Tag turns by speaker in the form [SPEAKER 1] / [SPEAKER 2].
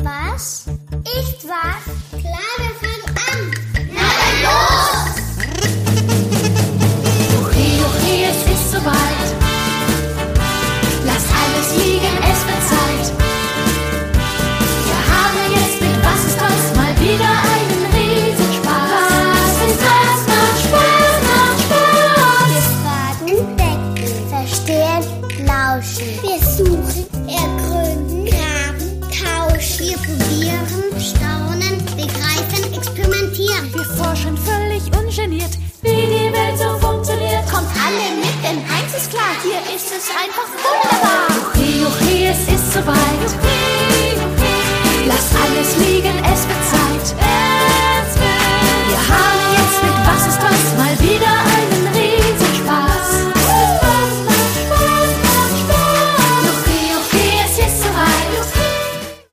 [SPEAKER 1] Was? Ist was? Klar, wir fangen an. Na dann los!
[SPEAKER 2] Juchi, es ist soweit. Lasst alles liegen, es wird Zeit. Wir haben jetzt mit Was ist was mal wieder einen Riesenspaß. Was ist was? Macht Spaß, macht Spaß.
[SPEAKER 1] Wir fragen, denken, verstehen, lauschen. Wir suchen, ergründen, graben, tauschen. Wir probieren, staunen, begreifen, experimentieren.
[SPEAKER 2] Wir forschen völlig ungeniert, wie die Welt so funktioniert.
[SPEAKER 1] Kommt alle mit, denn eins ist klar, hier ist es einfach wunderbar.
[SPEAKER 2] Juchi, es ist soweit.